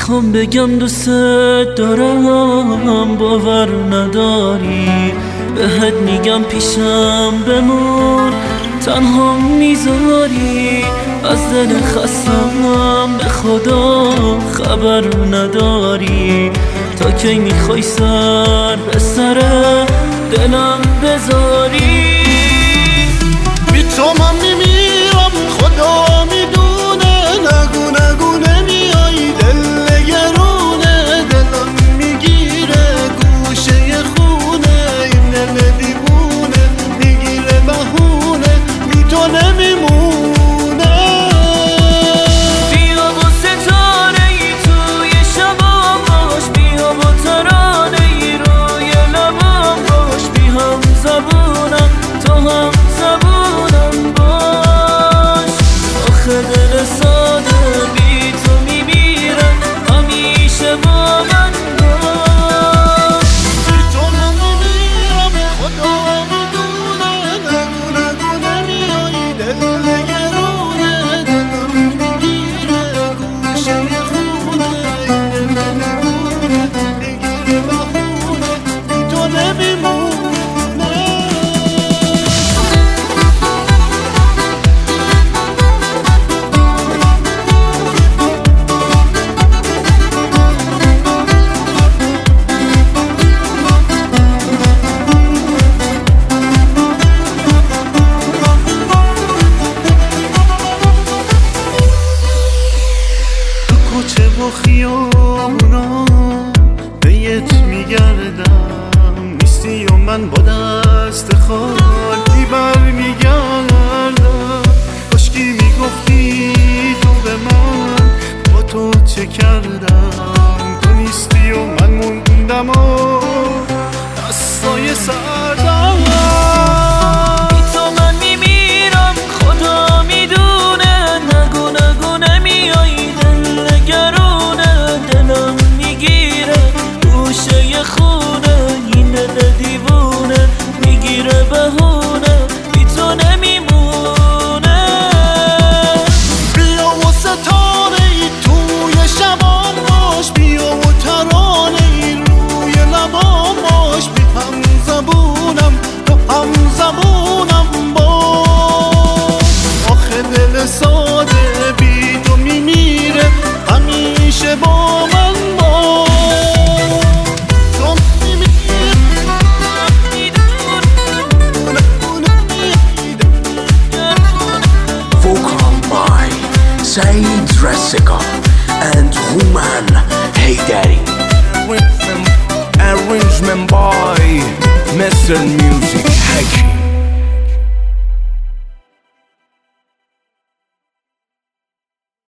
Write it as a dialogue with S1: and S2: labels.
S1: میخوام بگم دوست دارم باور نداری، بهت میگم پیشم بمون تنها میذاری، از دل خستم به خدا خبر نداری، تا کی میخوای سر به سر دلم بذاری؟
S2: بی تو من میمیرم خدا میدونه، نگو نگو نمیای دل نگرونه، دلم میگیره گوشه خونه، این دل دیوونه میگیره بهونه، بی تو نمیمونه.
S1: بیا با ستاره ای توی شبام باش، بیا با ترانه ای روی لبام باش، بی هم زبونم تو هم زبونم باش. آخه دل ساده بی تو میمیره همیشه با من باش.
S2: بی تو من میمیرم خدا میدونه، نگو نگو نمیای دل نگرونه، دلم میگیره گوشه خونه، این دل دیوونه میگیره بهونه، بی تو نمیمونه. کوچه و خیابونا بهت میگردم، نیستی و من با دست خالی برمیگردم. کاشکی میگفتی تو به من با تو چه کردم، تو نیستی و من موندم و دستای سردم.
S1: بی تو من میمیرم خدا میدونه، نگو نگو نمیای دل نگرونه، دلم میگیره گوشه خونه، این دل دیوونه میگیره بهونه، بی تو نمیمونه.
S2: بیا و ستاره ای توی شبام باش، بیا و ترانه ای روی لبام باش، بی هم زبونم تو هم زبونم باش. آخه دل ساده بی تو میمیره همیشه با من باش. تو
S3: Vocal by Saeed Ressica and Human Haydari. Arrangement by Mr. Music Haki.